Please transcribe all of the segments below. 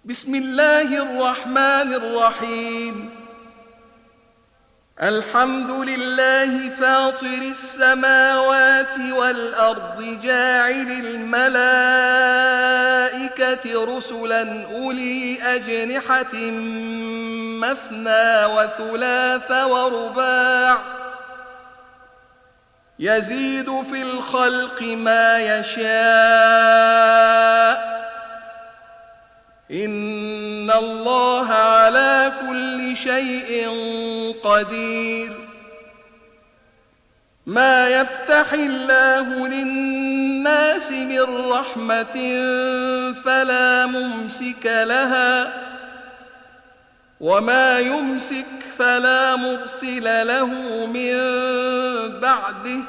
بسم الله الرحمن الرحيم. الحمد لله فاطر السماوات والأرض جاعل الملائكة رسلا أولي أجنحة مثنى وثلاث ورباع يزيد في الخلق ما يشاء إن الله على كل شيء قدير. ما يفتح الله للناس من رحمة فلا ممسك لها وما يمسك فلا مرسل له من بعده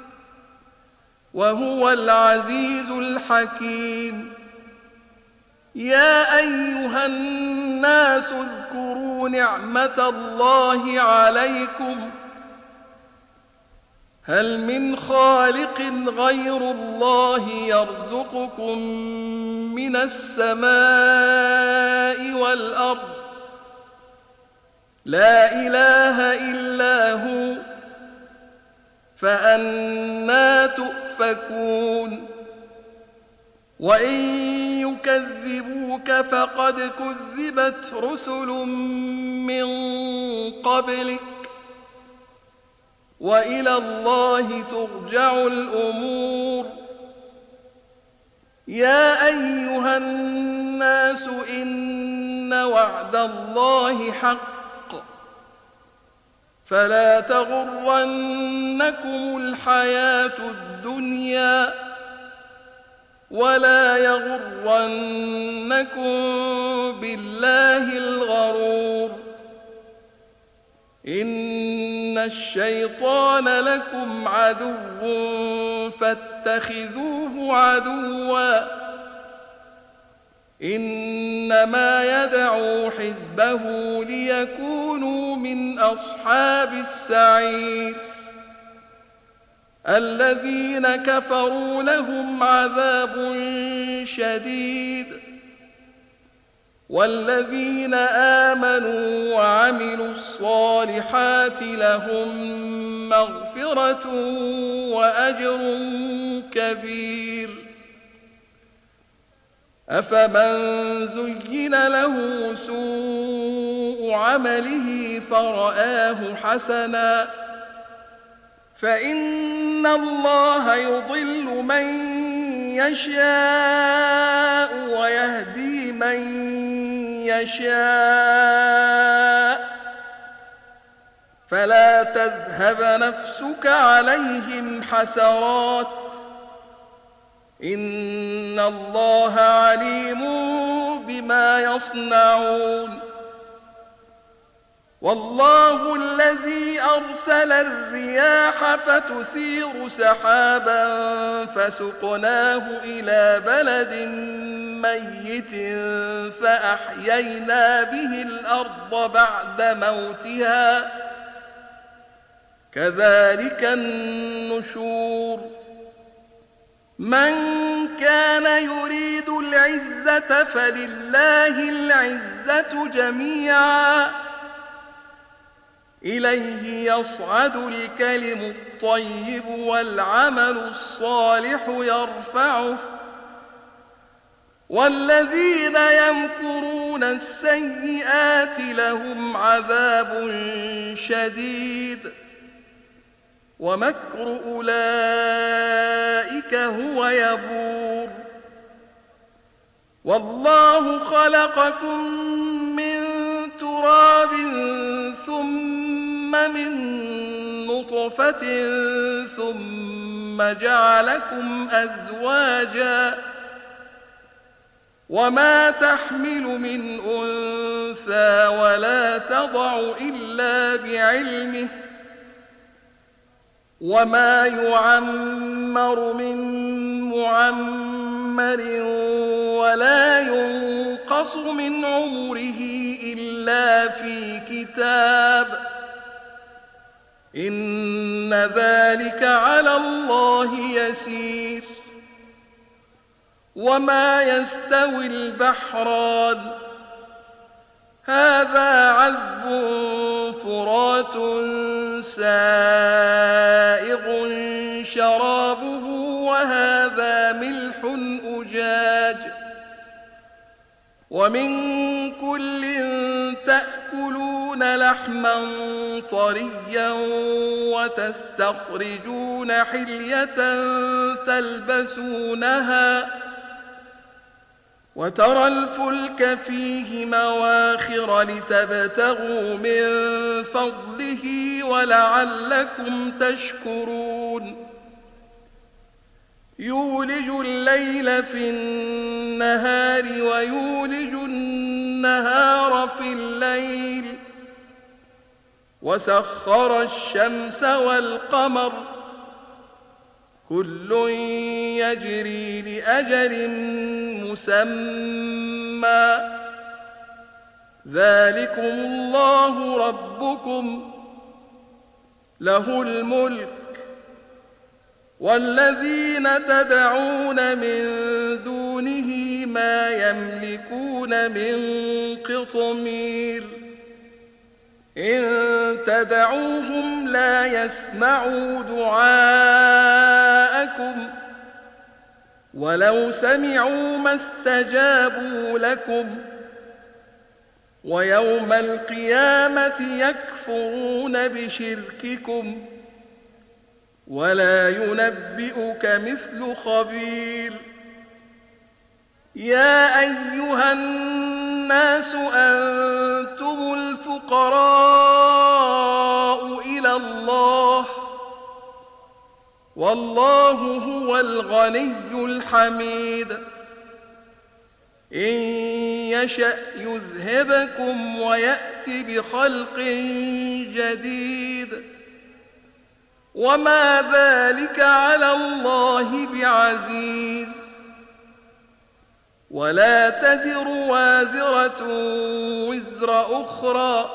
وهو العزيز الحكيم. يا أيها الناس اذكروا نعمة الله عليكم هل من خالق غير الله يرزقكم من السماء والأرض لا إله إلا هو فأنى تؤفكون. وإن يكذبوك فقد كذبت رسل من قبلك وإلى الله ترجع الأمور. يا أيها الناس إن وعد الله حق فلا تغرنكم الحياة الدنيا ولا يغرنكم بالله الغرور. إن الشيطان لكم عدو فاتخذوه عدوا إنما يدعو حزبه ليكونوا من أصحاب السعير. الذين كفروا لهم عذاب شديد والذين آمنوا وعملوا الصالحات لهم مغفرة وأجر كبير. أفمن زين له سوء عمله فرآه حسنا فإن الله يضل من يشاء ويهدي من يشاء فلا تذهب نفسك عليهم حسرات إن الله عليم بما يصنعون. والله الذي أرسل الرياح فتثير سحابا فسقناه إلى بلد ميت فأحيينا به الأرض بعد موتها كذلك النشور. من كان يريد العزة فلله العزة جميعا إليه يصعد الكلم الطيب والعمل الصالح يرفعه والذين يمكرون السيئات لهم عذاب شديد ومكر أولئك هو يبور. والله خلقكم من تراب ثم من نطفة ثم جعلكم أزواجا وما تحمل من أنثى ولا تضع إلا بعلمه وما يعمر من معمر ولا ينقص من عمره إلا في كتاب إن ذلك على الله يسير. وما يستوي البحران هذا عذب فرات سائغ شرابه وهذا ملح أجاج ومن كل تأكلون لحما طريا وتستخرجون حلية تلبسونها وترى الفلك فيه مواخر لتبتغوا من فضله ولعلكم تشكرون يولج الليل في النهار ويولج النهار في الليل وسخر الشمس والقمر كل يجري لأجل مسمى ذلكم الله ربكم له الملك والذين تدعون من دونه ما يملكون من قطمير إن تدعوهم لا يسمعوا دعاءكم ولو سمعوا ما استجابوا لكم ويوم القيامة يكفرون بشرككم ولا ينبئك مثل خبير يا أيها الناس أنتم الفقراء إلى الله والله هو الغني الحميد إن يشأ يذهبكم ويأت بخلق جديد وما ذلك على الله بعزيز ولا تزر وازرة وزر أخرى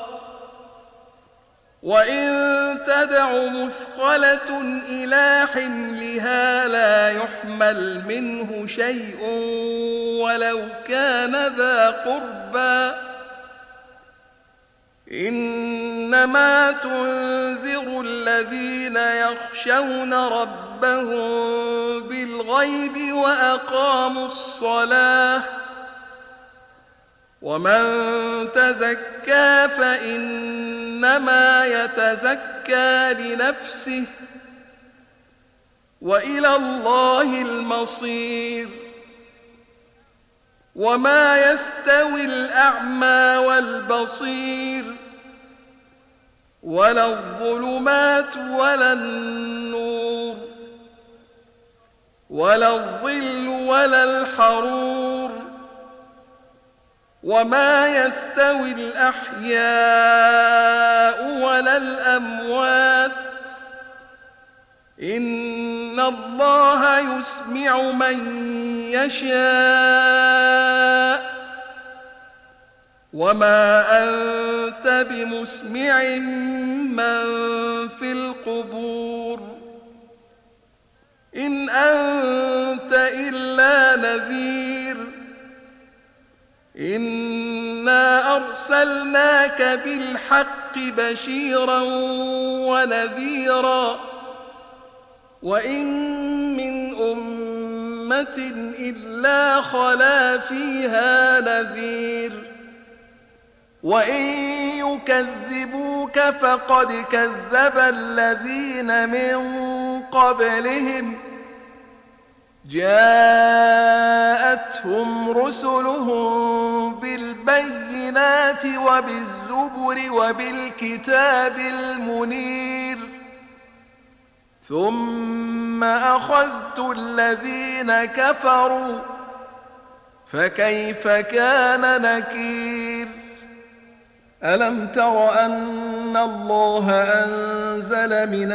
وإن تدع مثقلة إلى حملها لا يحمل منه شيء ولو كان ذا قربى إنما تنذر الذين يخشون ربهم بالغيب وأقاموا الصلاة ومن تزكى فإنما يتزكى لنفسه وإلى الله المصير وما يستوي الأعمى والبصير ولا الظلمات ولا النور ولا الظل ولا الحرور وما يستوي الأحياء ولا الأموات إن الله يسمع من يشاء وما أنت بمسمع من في القبور إن أنت إلا نذير إنا أرسلناك بالحق بشيرا ونذيرا وإن من أمة إلا خلا فيها نذير وإن يكذبوك فقد كذب الذين من قبلهم جاءتهم رسلهم بالبينات وبالزبر وبالكتاب المنير ثم أخذت الذين كفروا فكيف كان نكير ألم تر أن الله أنزل من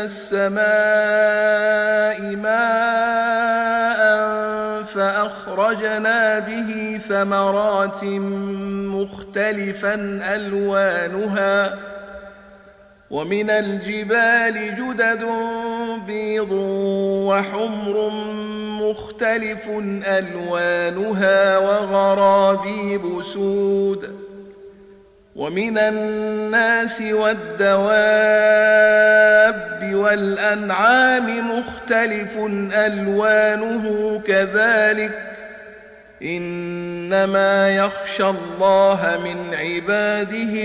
السماء ماء فأخرجنا به ثمرات مختلفا ألوانها ومن الجبال جدد بيض وحمر مختلف ألوانها وغرابيب سود ومن الناس والدواب والأنعام مختلف ألوانه كذلك إنما يخشى الله من عباده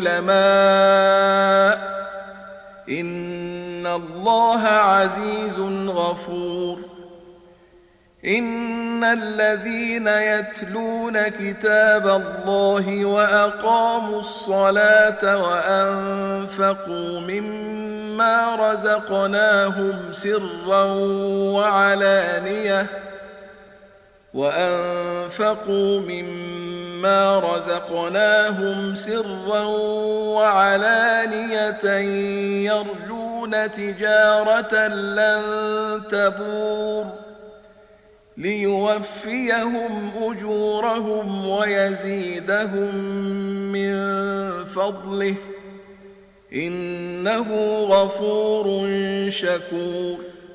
العلماء إن الله عزيز غفور إن الذين يتلون كتاب الله وأقاموا الصلاة وأنفقوا مما رزقناهم سرا وعلانية يرجون تجارة لن تبور ليوفيهم أجورهم ويزيدهم من فضله إنه غفور شكور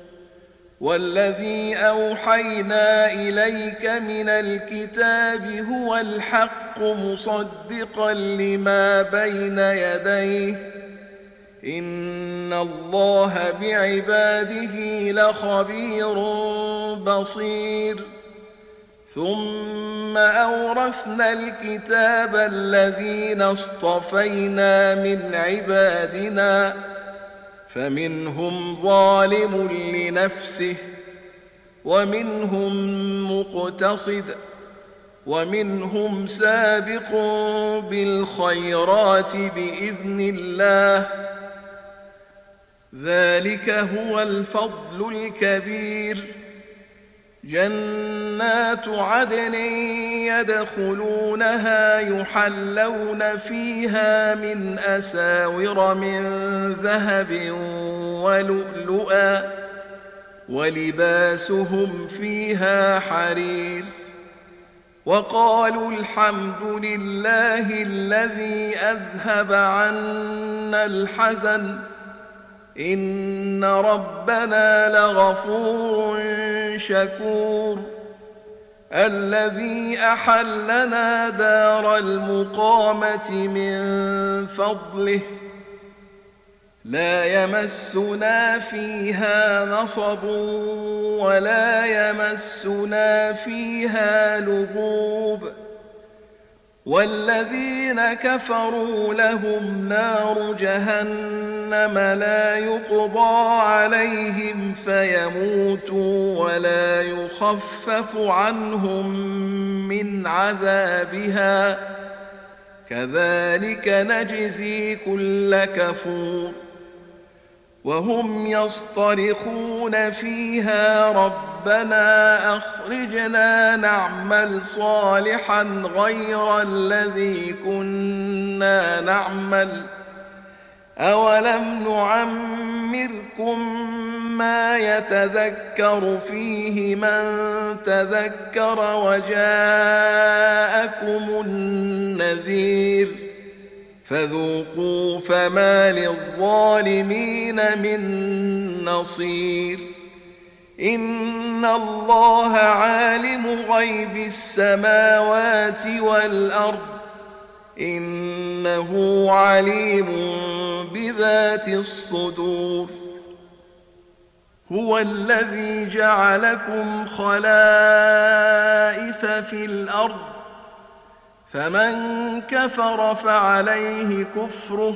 والذي أوحينا إليك من الكتاب هو الحق مصدقا لما بين يديه إن الله بعباده لخبير بصير ثم أورثنا الكتاب الذين اصطفينا من عبادنا فمنهم ظالم لنفسه ومنهم مقتصد ومنهم سابق بالخيرات بإذن الله ذلك هو الفضل الكبير جنات عدن يدخلونها يحلون فيها من أساور من ذهب ولؤلؤا ولباسهم فيها حرير وقالوا الحمد لله الذي أذهب عنا الحزن إن ربنا لغفور شكور الذي أحلنا دار المقامة من فضله لا يمسنا فيها نصب ولا يمسنا فيها لغوب والذين كفروا لهم نار جهنم لا يقضى عليهم فيموتوا ولا يخفف عنهم من عذابها كذلك نجزي كل كفور وهم يصطرخون فيها ربنا أخرجنا نعمل صالحا غير الذي كنا نعمل أولم نعمركم ما يتذكر فيه من تذكر وجاءكم النذير فذوقوا فما للظالمين من نصير إن الله عالم غيب السماوات والأرض إنه عليم بذات الصدور هو الذي جعلكم خلائف في الأرض فمن كفر فعليه كفره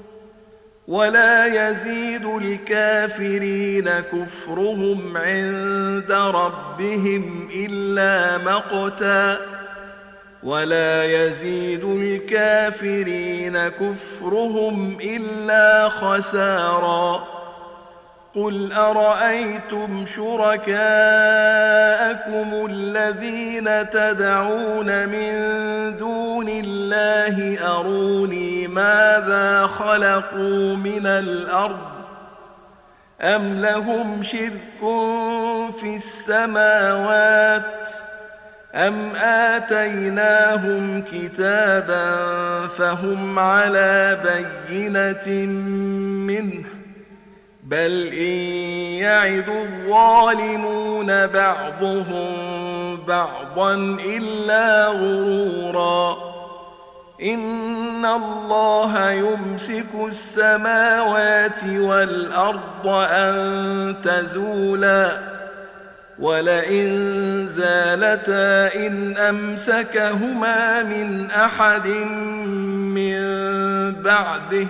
ولا يزيد الكافرين كفرهم عند ربهم إلا مقتا ولا يزيد الكافرين كفرهم إلا خسارا قل أرأيتم شركاءكم الذين تدعون من دون الله أروني ماذا خلقوا من الأرض أم لهم شرك في السماوات أم آتيناهم كتابا فهم على بينة منه بل إن يعد الظالمون بعضهم بعضا إلا غرورا إن إن الله يمسك السماوات والأرض أن تزولا ولئن زالتا إن أمسكهما من أحد من بعده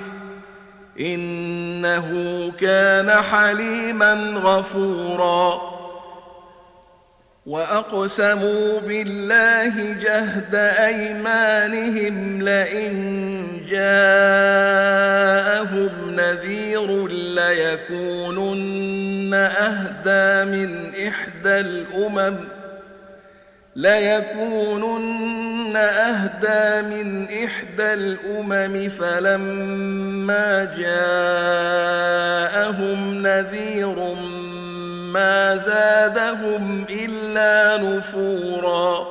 إنه كان حليما غفورا وأقسموا بالله جهد أيمانهم لئن جاءهم نذير ليكونن أهدى من إحدى الأمم فلما جاءهم نذير ما زادهم إلا نفورا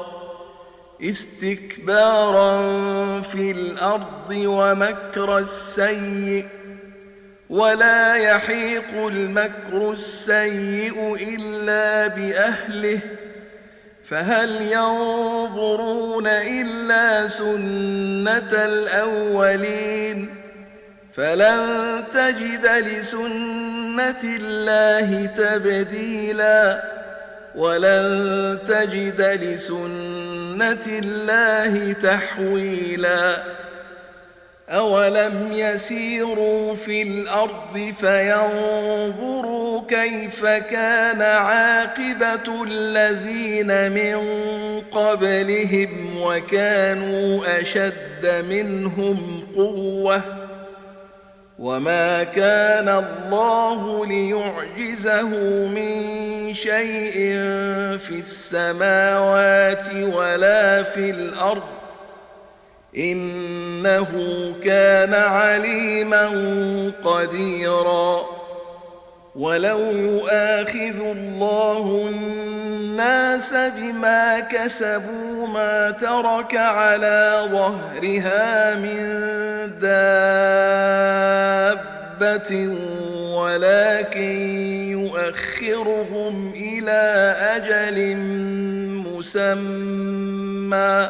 استكبارا في الأرض ومكر السيء ولا يحيق المكر السيء إلا بأهله فهل ينظرون إلا سنة الأولين فلن تجد لسنة الله تبديلا ولن تجد لسنة الله تحويلا أولم يسيروا في الأرض فينظروا كيف كان عاقبة الذين من قبلهم وكانوا أشد منهم قوة وما كان الله ليعجزه من شيء في السماوات ولا في الأرض إنه كان عليما قديرا ولو يؤاخذ الله الناس بما كسبوا ما ترك على ظهرها من دابة ولكن يؤخرهم إلى أجل مسمى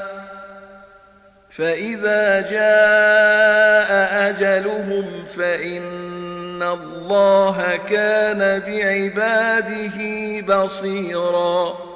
فإذا جاء أجلهم فإن الله كان بعباده بصيراً